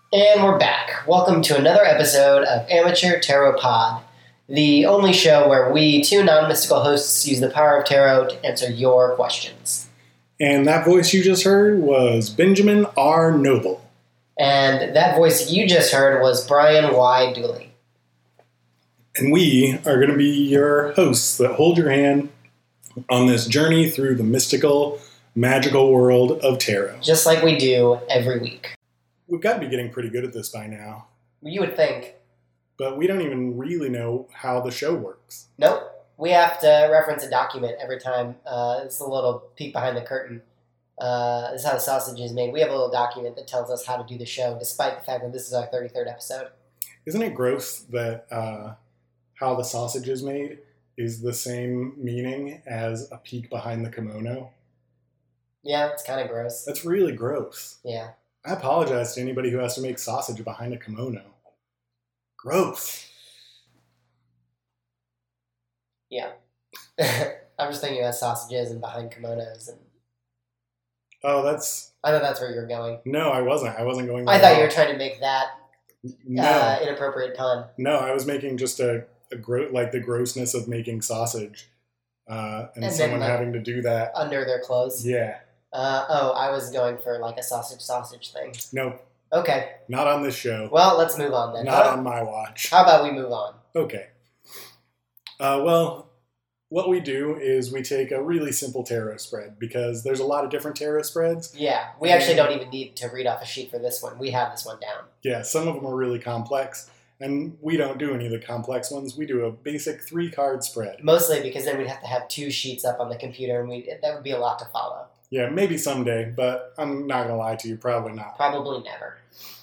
And we're back. Welcome to another episode of Amateur Tarot Pod, the only show where we, two non-mystical hosts, use the power of tarot to answer your questions. And that voice you just heard was Benjamin R. Noble. And that voice you just heard was Brian Y. Dooley. And we are going to be your hosts that hold your hand on this journey through the mystical, magical world of tarot. Just like we do every week. We've got to be getting pretty good at this by now. You would think. But we don't even really know how the show works. Nope. We have to reference a document every time. It's a little peek behind the curtain. This is how the sausage is made. We have a little document that tells us how to do the show, despite the fact that this is our 33rd episode. Isn't it gross that how the sausage is made is the same meaning as a peek behind the kimono? Yeah, it's kind of gross. That's really gross. Yeah. I apologize to anybody who has to make sausage behind a kimono. Gross. Yeah. I'm just thinking about sausages and behind kimonos. And Oh, that's... I thought that's where you were going. No, I wasn't. I wasn't going... I thought you were trying to make that No. inappropriate pun. No, I was making just the grossness of making sausage. And someone then, having to do that. Under their clothes? Yeah. I was going for like a sausage thing. Nope. Okay. Not on this show. Well, let's move on then. Not on my watch. How about we move on? Okay. Well, what we do is we take a really simple tarot spread because there's a lot of different tarot spreads. Yeah, we actually don't even need to read off a sheet for this one. We have this one down. Yeah, some of them are really complex, and we don't do any of the complex ones. We do a basic 3-card spread. Mostly because then we'd have to have 2 sheets up on the computer, and that would be a lot to follow. Yeah, maybe someday, but I'm not going to lie to you, probably not. Probably never.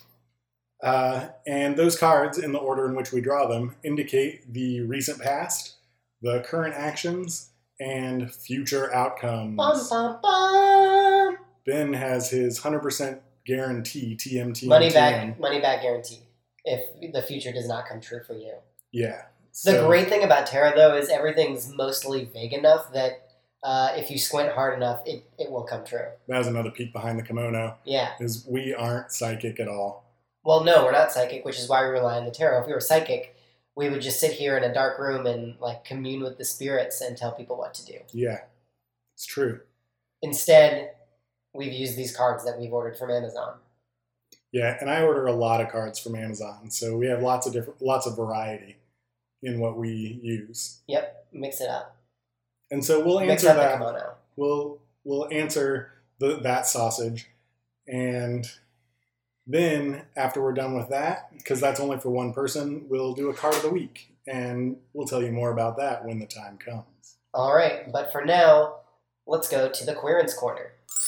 And those cards, in the order in which we draw them, indicate the recent past, the current actions, and future outcomes. Bum, bum, bum. Ben has his 100% guarantee, TMT. Money back guarantee, if the future does not come true for you. Yeah. The great thing about tarot, though, is everything's mostly vague enough that if you squint hard enough, it will come true. That was another peek behind the kimono. Yeah. Is we aren't psychic at all. Well, no, we're not psychic, which is why we rely on the tarot. If we were psychic, we would just sit here in a dark room and commune with the spirits and tell people what to do. Yeah, it's true. Instead, we've used these cards that we've ordered from Amazon. Yeah, and I order a lot of cards from Amazon, so we have lots of variety in what we use. Yep, mix it up. And so we'll Mix answer up that. the kimono. We'll answer that sausage, and then after we're done with that, because that's only for one person, we'll do a card of the week, and we'll tell you more about that when the time comes. All right, but for now, let's go to the Queerance Corner.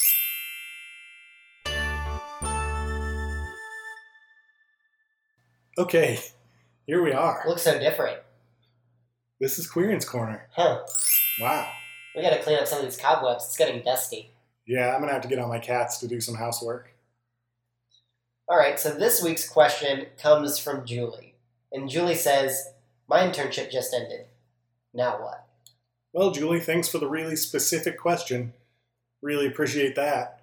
Okay, here we are. Looks so different. This is Queerance Corner. Huh. Wow. We gotta clean up some of these cobwebs. It's getting dusty. Yeah, I'm going to have to get on my cats to do some housework. All right, so this week's question comes from Julie. And Julie says, my internship just ended. Now what? Well, Julie, thanks for the really specific question. Really appreciate that.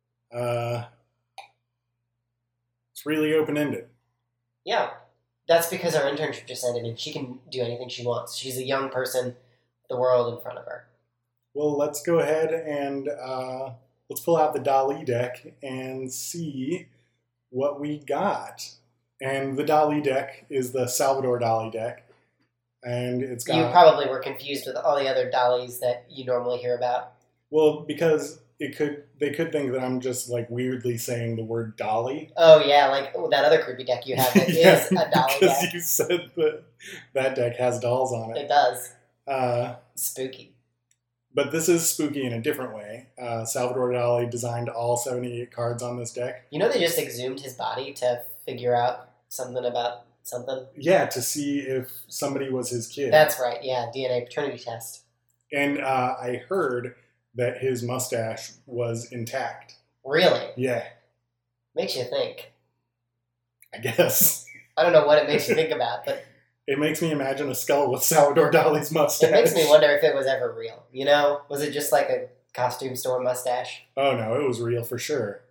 It's really open-ended. Yeah, that's because our internship just ended and she can do anything she wants. She's a young person with the world in front of her. Well, let's go ahead and let's pull out the Dali deck and see what we got. And the Dali deck is the Salvador Dali deck. And it's got... You probably were confused with all the other Dalis that you normally hear about. Well, because they could think that I'm just weirdly saying the word Dali. Oh yeah, like that other creepy deck you have that Yeah, is a Dali because deck. you said that deck has dolls on it. It does. Spooky. But this is spooky in a different way. Salvador Dali designed all 78 cards on this deck. You know they just exhumed his body to figure out something about something? Yeah, to see if somebody was his kid. That's right, yeah, DNA paternity test. And I heard that his mustache was intact. Really? Yeah. Makes you think. I guess. I don't know what it makes you think about, but... It makes me imagine a skull with Salvador Dali's mustache. It makes me wonder if it was ever real. You know? Was it just like a costume store mustache? Oh no, it was real for sure.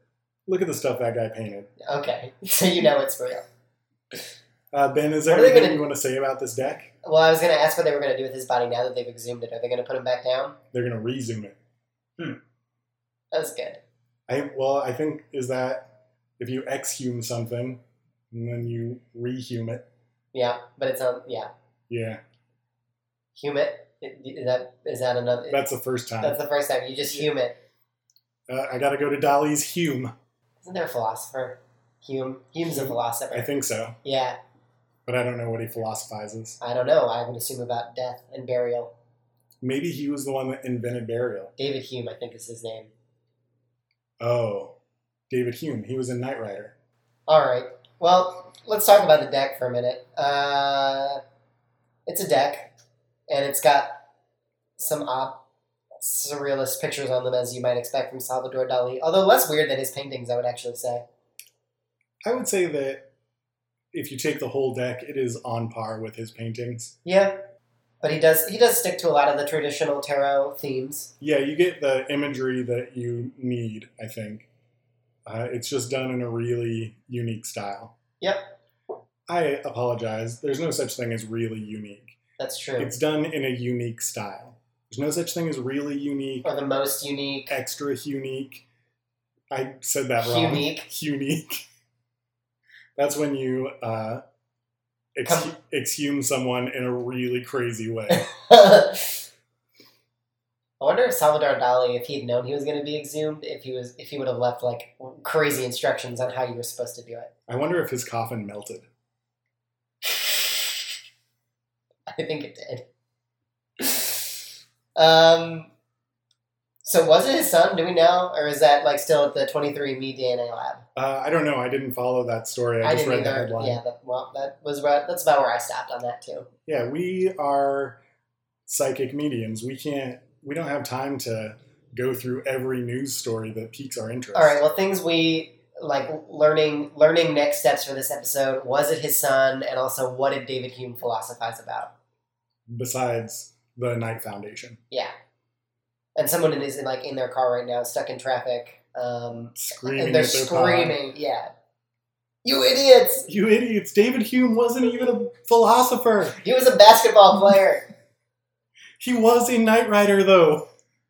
Look at the stuff that guy painted. Okay, so you know it's real. Ben, is there What are they anything gonna- you want to say about this deck? Well, I was going to ask what they were going to do with his body now that they've exhumed it. Are they going to put him back down? They're going to rezoom it. That was good. I think is that if you exhume something and then you rehume it. Yeah, but it's on. Yeah, Yeah, hume it. Is that another? that's the first time. That's the first time you just hume it. I got to go to Dali's Hume. Isn't there a philosopher? Hume. Hume's a philosopher. I think so, Yeah, but I don't know what he philosophizes. I don't know. I would assume about death and burial. Maybe he was the one that invented burial. David Hume, I think, is his name. Oh, David Hume. He was in Knight Rider. All right. Well, let's talk about the deck for a minute. It's a deck, and it's got some odd, surrealist pictures on them, as you might expect from Salvador Dali. Although less weird than his paintings, I would actually say. I would say that if you take the whole deck, it is on par with his paintings. Yeah, but he does stick to a lot of the traditional tarot themes. Yeah, you get the imagery that you need, I think. It's just done in a really unique style. Yep, I apologize. There's no such thing as really unique. that's true. It's done in a unique style. There's no such thing as really unique, Or the most unique. extra unique. I said that wrong. Unique. Unique. That's when you exhume someone in a really crazy way. I wonder if Salvador Dali, if he'd known he was going to be exhumed, if he would have left like crazy instructions on how you were supposed to do it. I wonder if his coffin melted. I think it did. So was it his son? Do we know, or is that like still at the 23andMe DNA lab? I don't know. I didn't follow that story. I just didn't read the either. headline. Yeah, that's about where I stopped on that too. Yeah, we are psychic mediums. We don't have time to go through every news story that piques our interest. All right. Well, things we like learning next steps for this episode. Was it his son, and also what did David Hume philosophize about? Besides the Knight Foundation. Yeah. And someone is in their car right now, stuck in traffic. Screaming and they're at their car. screaming, yeah. You idiots! You idiots! David Hume wasn't even a philosopher. He was a basketball player. He was in Knight Rider, though.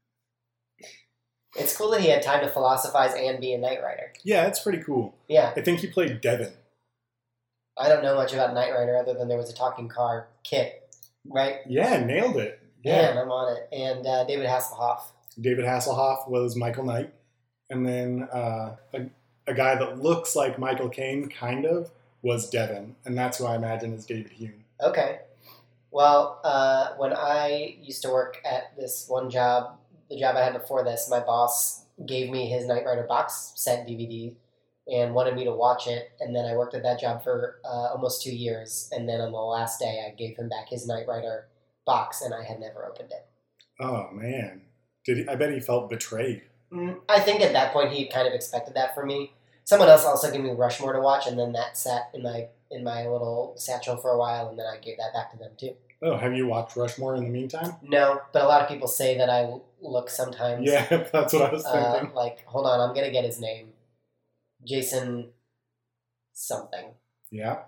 It's cool that he had time to philosophize and be a Knight Rider. Yeah, it's pretty cool. Yeah. I think he played Devin. I don't know much about Knight Rider other than there was a talking car kit, right? Yeah, nailed it. Yeah, I'm on it. And David Hasselhoff. David Hasselhoff was Michael Knight. And then a guy that looks like Michael Caine, kind of, was Devin. And that's who I imagine is David Hume. Okay. Well, when I used to work at this one job, the job I had before this, my boss gave me his Knight Rider box set DVD and wanted me to watch it. And then I worked at that job for almost 2 years. And then on the last day, I gave him back his Knight Rider box, and I had never opened it. Oh, man. I bet he felt betrayed. I think at that point he kind of expected that from me. Someone else also gave me Rushmore to watch, and then that sat in my little satchel for a while, and then I gave that back to them too. Oh, have you watched Rushmore in the meantime? No, but a lot of people say that I look sometimes. Yeah, that's what I was thinking. Hold on, I'm gonna get his name. Jason something. Yeah.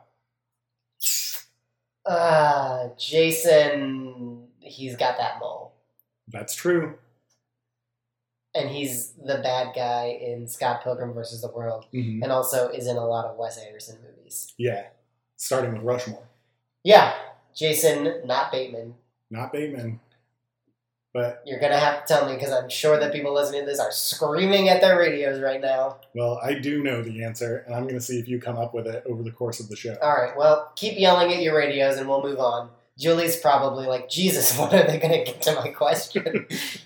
Jason, he's got that mole. That's true. And he's the bad guy in Scott Pilgrim vs. the World. Mm-hmm. And also is in a lot of Wes Anderson movies. Yeah. Starting with Rushmore. Yeah. Jason, not Bateman. Not Bateman. But, You're going to have to tell me, because I'm sure that people listening to this are screaming at their radios right now. well, I do know the answer, and I'm going to see if you come up with it over the course of the show. All right, well, keep yelling at your radios and we'll move on. Julie's probably like, Jesus, when are they going to get to my question?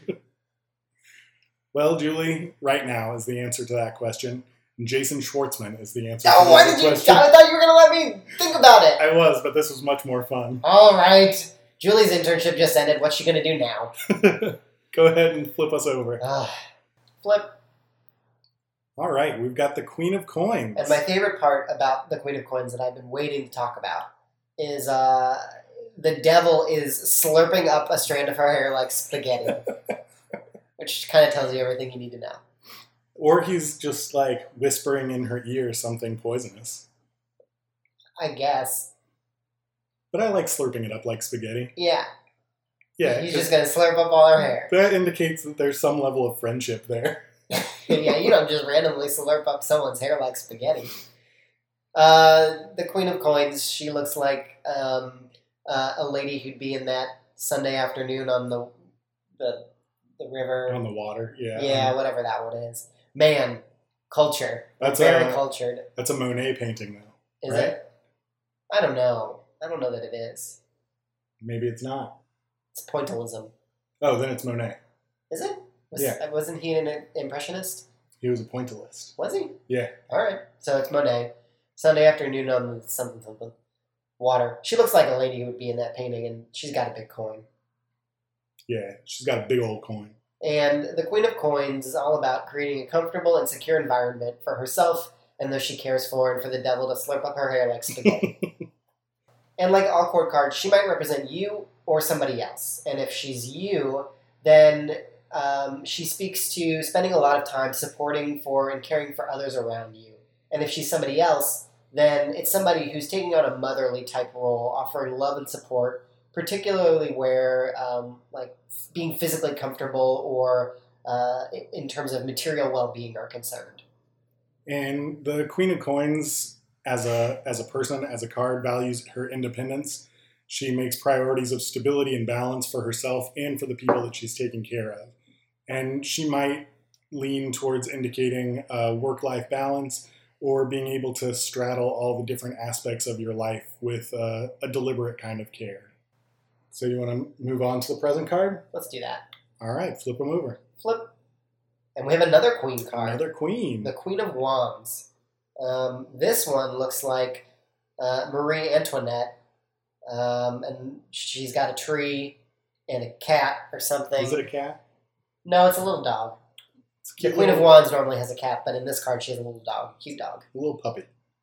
Well, Julie, right now is the answer to that question. And Jason Schwartzman is the answer to Oh, why the did you? question. I thought you were going to let me think about it. I was, but this was much more fun. All right. Julie's internship just ended. What's she going to do now? Go ahead and flip us over. Flip. All right, we've got the Queen of Coins. And my favorite part about the Queen of Coins that I've been waiting to talk about is the devil is slurping up a strand of her hair like spaghetti. Which kind of tells you everything you need to know. Or he's just like whispering in her ear something poisonous. I guess. But I like slurping it up like spaghetti. Yeah. Yeah. He's just going to slurp up all her hair. That indicates that there's some level of friendship there. Yeah, you don't just randomly slurp up someone's hair like spaghetti. The Queen of Coins, she looks like a lady who'd be in that Sunday afternoon on the river. On the water, yeah. Yeah, whatever that one is. Man, culture. That's very cultured. That's a Monet painting, though. Is right? it? I don't know. I don't know that it is. Maybe it's not. It's pointillism. Oh, then it's Monet. Is it? Yeah. Wasn't he an impressionist? He was a pointillist. Was he? Yeah. All right. So it's Monet. Sunday afternoon on something. Water. She looks like a lady who would be in that painting, and she's got a big coin. Yeah, she's got a big old coin. And the Queen of Coins is all about creating a comfortable and secure environment for herself and those she cares for, and for the devil to slurp up her hair like spaghetti. And like all court cards, she might represent you or somebody else. And if she's you, then she speaks to spending a lot of time supporting for and caring for others around you. And if she's somebody else, then it's somebody who's taking on a motherly type role, offering love and support, particularly where like being physically comfortable or in terms of material well-being are concerned. And the Queen of Coins, as a person, as a card, values her independence. She makes priorities of stability and balance for herself and for the people that she's taking care of. And she might lean towards indicating a work-life balance or being able to straddle all the different aspects of your life with a deliberate kind of care. So you want to move on to the present card? Let's do that. All right, flip them over. Flip. And we have another queen card. Another queen. The Queen of Wands. This one looks like Marie Antoinette. And she's got a tree and a cat or something. Is it a cat? No, it's a little dog. The Queen of Wands normally has a cat, but in this card she has a little dog. Cute dog. A little puppy.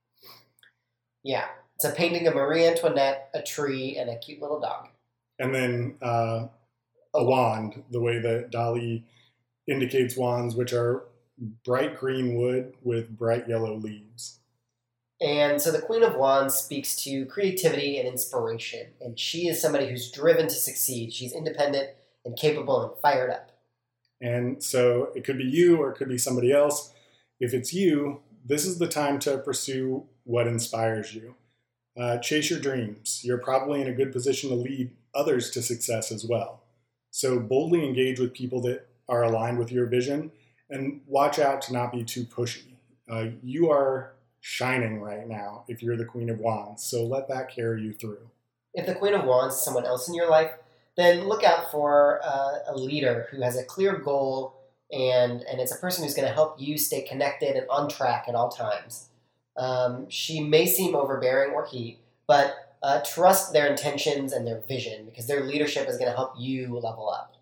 Yeah. It's a painting of Marie Antoinette, a tree, and a cute little dog. And then a wand, the way that Dali indicates wands, which are bright green wood with bright yellow leaves. And so the Queen of Wands speaks to creativity and inspiration. And she is somebody who's driven to succeed. She's independent and capable and fired up. And so it could be you or it could be somebody else. If it's you, this is the time to pursue what inspires you. Chase your dreams. You're probably in a good position to lead others to success as well. So boldly engage with people that are aligned with your vision and watch out to not be too pushy. You are shining right now if you're the Queen of Wands, so let that carry you through. If the Queen of Wands is someone else in your life, then look out for a leader who has a clear goal and it's a person who's going to help you stay connected and on track at all times. She may seem overbearing or but trust their intentions and their vision because their leadership is going to help you level up.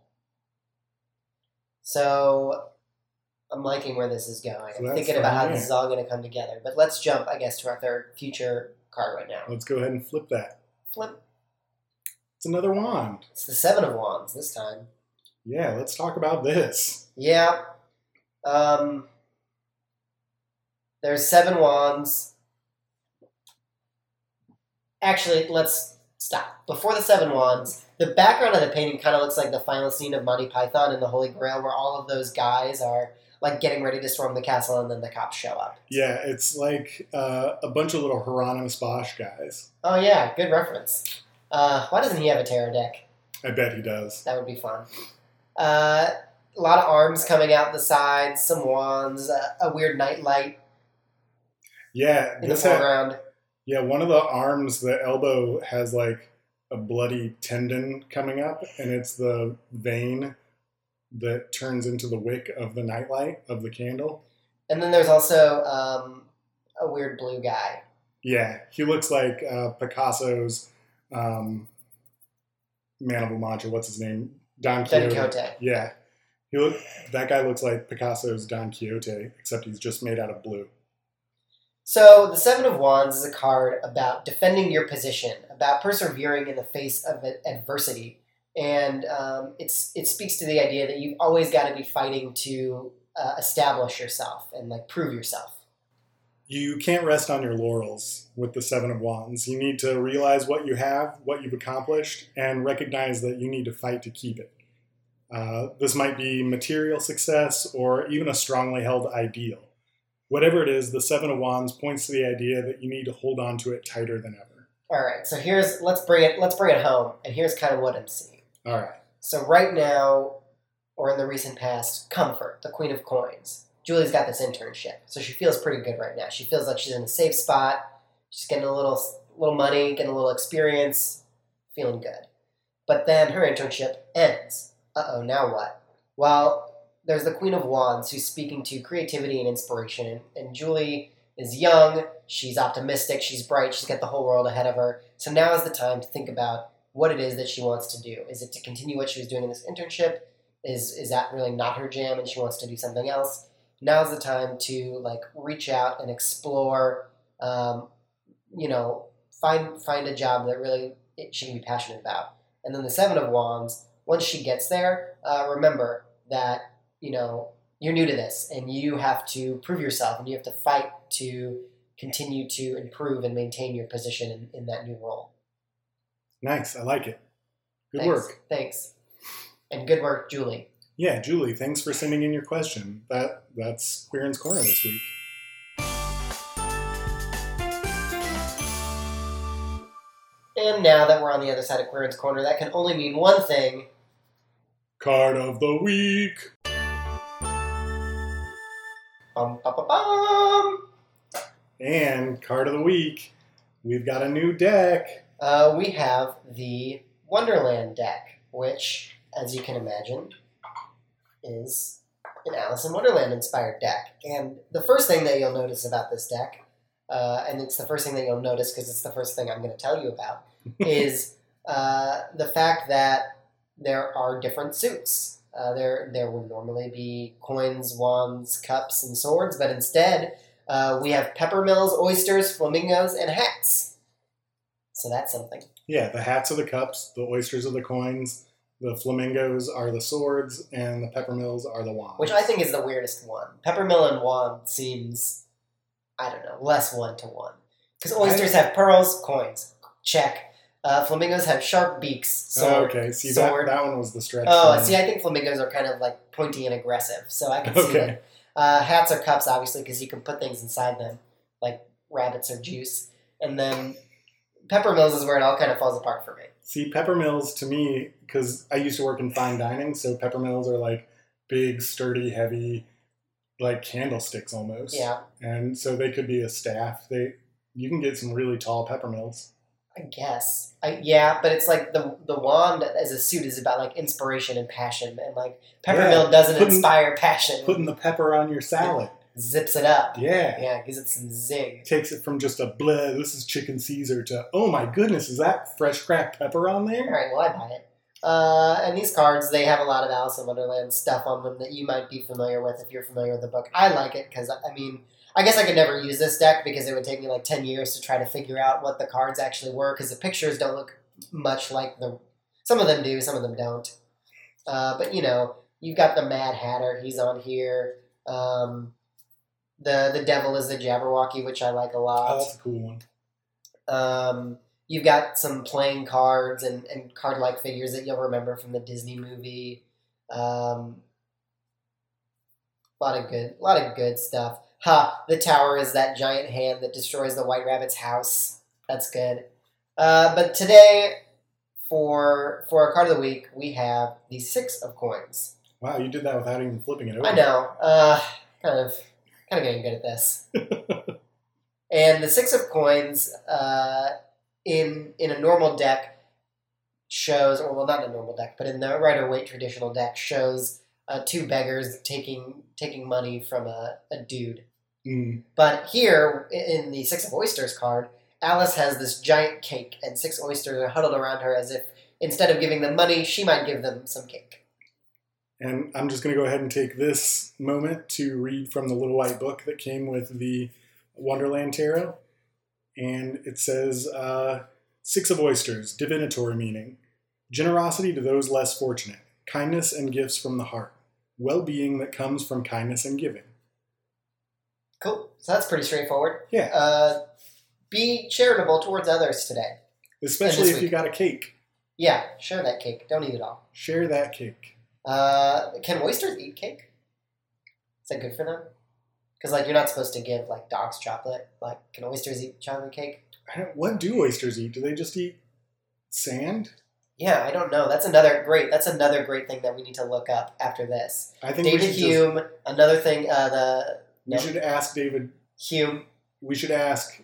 So I'm liking where this is going. So I'm thinking about how this is all going to come together. But let's jump, I guess, to our third future card right now. Let's go ahead and flip that. Flip. It's another wand. It's the Seven of Wands this time. Yeah, let's talk about this. Yeah. There's 7 wands. Actually, let's stop. Before the 7 wands, the background of the painting kind of looks like the final scene of Monty Python and the Holy Grail, where all of those guys are like getting ready to storm the castle, and then the cops show up. Yeah, it's like a bunch of little Hieronymus Bosch guys. Oh yeah, good reference. Why doesn't he have a tarot deck? I bet he does. That would be fun. A lot of arms coming out the sides, some wands, a weird nightlight Yeah, in the foreground. Yeah, one of the arms, the elbow, has like a bloody tendon coming up, and it's the vein that turns into the wick of the nightlight of the candle. And then there's also a weird blue guy. Yeah, he looks like Picasso's Man of La Mancha. What's his name? Don Quixote. Yeah, that guy looks like Picasso's Don Quixote, except he's just made out of blue. So the Seven of Wands is a card about defending your position, about persevering in the face of adversity. And it speaks to the idea that you've always got to be fighting to establish yourself and like prove yourself. You can't rest on your laurels with the Seven of Wands. You need to realize what you have, what you've accomplished, and recognize that you need to fight to keep it. This might be material success or even a strongly held ideal. Whatever it is, the Seven of Wands points to the idea that you need to hold on to it tighter than ever. All right, so let's bring it home, and here's kind of what I'm seeing. All right. So right now, or in the recent past, Comfort, the Queen of Coins. Julie's got this internship, so she feels pretty good right now. She feels like she's in a safe spot. She's getting a little money, getting a little experience, feeling good. But then her internship ends. Uh-oh, now what? Well, there's the Queen of Wands who's speaking to creativity and inspiration, and Julie is young, she's optimistic, she's bright, she's got the whole world ahead of her. So now is the time to think about what it is that she wants to do. Is it to continue what she was doing in this internship? Is that really not her jam and she wants to do something else? Now's the time to like reach out and explore, find a job that really she can be passionate about. And then the Seven of Wands, once she gets there, remember that, you're new to this and you have to prove yourself and you have to fight to continue to improve and maintain your position in that new role. Nice. I like it. Good work. Thanks. And good work, Julie. Yeah, Julie, thanks for sending in your question. That's Queerin's Corner this week. And now that we're on the other side of Queerin's Corner, that can only mean one thing. Card of the week. Bum, ba, ba, bum. And card of the week, we've got a new deck. We have the Wonderland deck, which, as you can imagine, is an Alice in Wonderland inspired deck. And the first thing that you'll notice about this deck, and it's the first thing that you'll notice because it's the first thing I'm going to tell you about, is the fact that there are different suits. There would normally be coins, wands, cups, and swords, but instead we have peppermills, oysters, flamingos, and hats. So that's something. Yeah, the hats are the cups, the oysters are the coins, the flamingos are the swords, and the peppermills are the wands. Which I think is the weirdest one. Peppermill and wand seems, I don't know, less one-to-one. Because oysters have pearls, coins. Check. Flamingos have sharp beaks. Sword, okay, see, sword. That one was the stretch. See, I think flamingos are kind of like pointy and aggressive, so I can see that. Hats are cups, obviously, because you can put things inside them, like rabbits or juice. And then peppermills is where it all kind of falls apart for me. See, peppermills to me, because I used to work in fine dining, so peppermills are like big, sturdy, heavy, like candlesticks almost. Yeah. And so they could be a staff. You can get some really tall peppermills. I guess. But it's like the wand as a suit is about like inspiration and passion, and like peppermill doesn't inspire passion. Putting the pepper on your salad. Zips it up. Yeah. Yeah, gives it some zing. Takes it from just a bleh, this is chicken Caesar, to, oh my goodness, is that fresh cracked pepper on there? All right, well, I buy it. And these cards, they have a lot of Alice in Wonderland stuff on them that you might be familiar with if you're familiar with the book. I like it because, I guess I could never use this deck because it would take me like 10 years to try to figure out what the cards actually were because the pictures don't look much like some of them do, some of them don't. But, you've got the Mad Hatter, he's on here. The Devil is the Jabberwocky, which I like a lot. Oh, that's a cool one. You've got some playing cards and card-like figures that you'll remember from the Disney movie. A lot of good stuff. The tower is that giant hand that destroys the White Rabbit's house. That's good. But today, for our card of the week, we have the Six of Coins. Wow, you did that without even flipping it over. I know. Kind of getting good at this. And the Six of Coins, in a normal deck, shows, or well, not in a normal deck, but in the Rider-Waite traditional deck, shows two beggars taking money from a dude. Mm. But here, in the Six of Oysters card, Alice has this giant cake, and 6 oysters are huddled around her as if, instead of giving them money, she might give them some cake. And I'm just going to go ahead and take this moment to read from the little white book that came with the Wonderland Tarot. And it says, 6 of Oysters, divinatory meaning. Generosity to those less fortunate. Kindness and gifts from the heart. well-being that comes from kindness and giving. Cool. So that's pretty straightforward. Yeah. Be charitable towards others today. Especially if you got a cake. Yeah, share that cake. Don't eat it all. Share that cake. Can oysters eat cake? Is that good for them? Because, like, you're not supposed to give, like, dogs chocolate. Like, can oysters eat chocolate cake? What do oysters eat? Do they just eat sand? Yeah, I don't know. That's another great thing that we need to look up after this. I think David Hume, another thing, we should ask David Hume. We should ask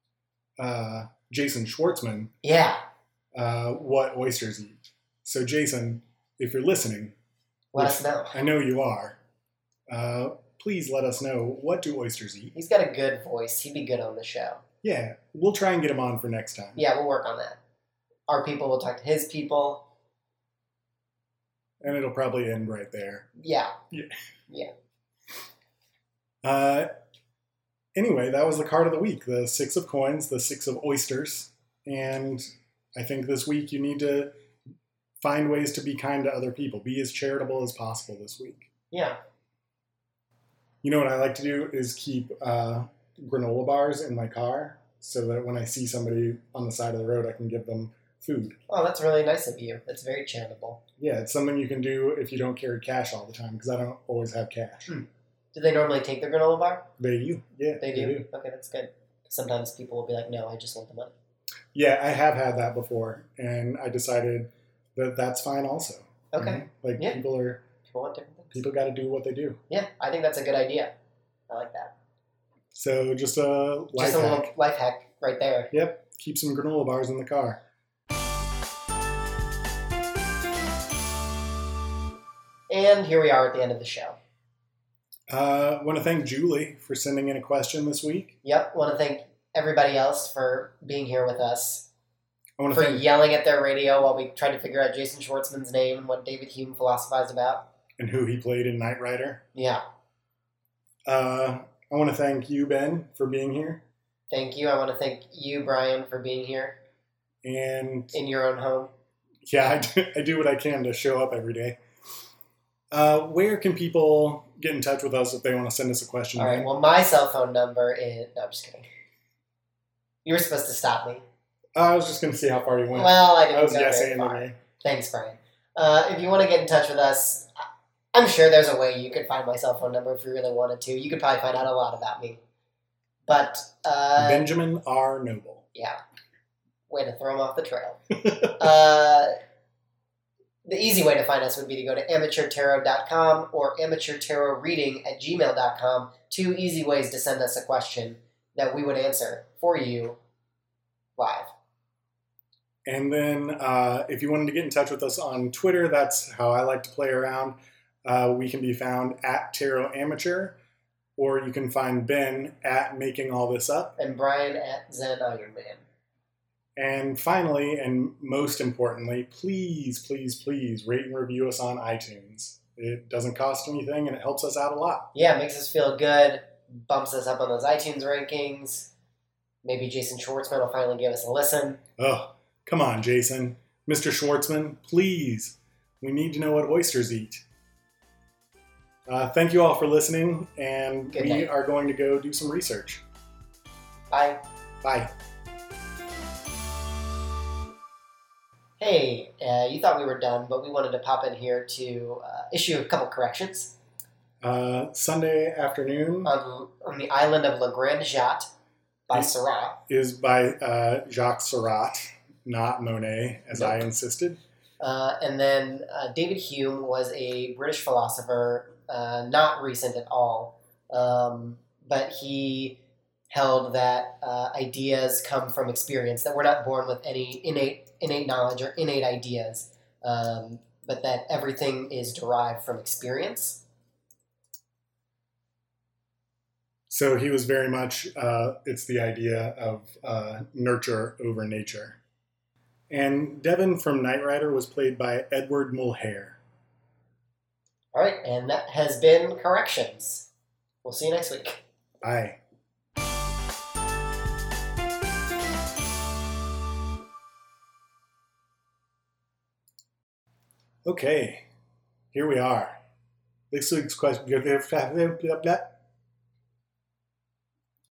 Jason Schwartzman Yeah. what oysters eat. So, Jason, if you're listening, let us know. I know you are. Please let us know, what do oysters eat? He's got a good voice. He'd be good on the show. Yeah, we'll try and get him on for next time. Yeah, we'll work on that. Our people will talk to his people. And it'll probably end right there. Yeah. Anyway, that was the card of the week. The 6 of coins, the 6 of oysters. And I think this week you need to find ways to be kind to other people. Be as charitable as possible this week. Yeah. You know what I like to do is keep granola bars in my car so that when I see somebody on the side of the road, I can give them food. Oh, that's really nice of you. That's very charitable. Yeah, it's something you can do if you don't carry cash all the time, because I don't always have cash. Do they normally take the granola bar? They do. Yeah, They do? Okay, that's good. Sometimes people will be like, no, I just want the money. Yeah, I have had that before, and I decided that that's fine also. Okay. You know? Like, Yeah. people want different things. People got to do what they do. Yeah, I think that's a good idea. I like that. So just a life Just a hack. little life hack right there. Yep, keep some granola bars in the car. And here we are at the end of the show. I want to thank Julie for sending in a question this week. Yep, want to thank everybody else for being here with us. I want to For thank yelling at their radio while we tried to figure out Jason Schwartzman's name and what David Hume philosophized about. and who he played in Knight Rider. Yeah. I want to thank you, Ben, for being here. Thank you. I want to thank you, Brian, for being here And in your own home. yeah, I do what I can to show up every day. Where can people get in touch with us if they want to send us a question? All right. Well, my cell phone number is... No, I'm just kidding. You were supposed to stop me. I was just going to see how far you went. Well, I didn't I was go very yes far. anyway. Thanks, Brian. If you want to get in touch with us, I'm sure there's a way you could find my cell phone number if you really wanted to. You could probably find out a lot about me. But, Benjamin R. Noble. yeah. Way to throw him off the trail. The easy way to find us would be to go to amateurtarot.com or amateurtarotreading@gmail.com. 2 easy ways to send us a question that we would answer for you live. And then if you wanted to get in touch with us on Twitter, that's how I like to play around. We can be found at Tarot Amateur, or you can find Ben at Making All This Up. And Brian at Zen Iron Man. And finally, and most importantly, please, please, please rate and review us on iTunes. It doesn't cost anything, and it helps us out a lot. Yeah, it makes us feel good, bumps us up on those iTunes rankings. Maybe Jason Schwartzman will finally give us a listen. Oh, come on, Jason. Mr. Schwartzman, please. We need to know what oysters eat. Thank you all for listening, and Good we night. are going to go do some research. Bye. Bye. Hey, you thought we were done, but we wanted to pop in here to issue a couple corrections. Sunday afternoon On the island of La Grande Jatte by Seurat. is by Jacques Seurat, not Monet, as I Nope. insisted. And then David Hume was a British philosopher, not recent at all, but he held that ideas come from experience, that we're not born with any innate knowledge or innate ideas, but that everything is derived from experience. So he was very much, it's the idea of nurture over nature. And Devon from Knight Rider was played by Edward Mulhare. All right, and that has been Corrections. We'll see you next week. Bye. Okay, here we are. This week's question.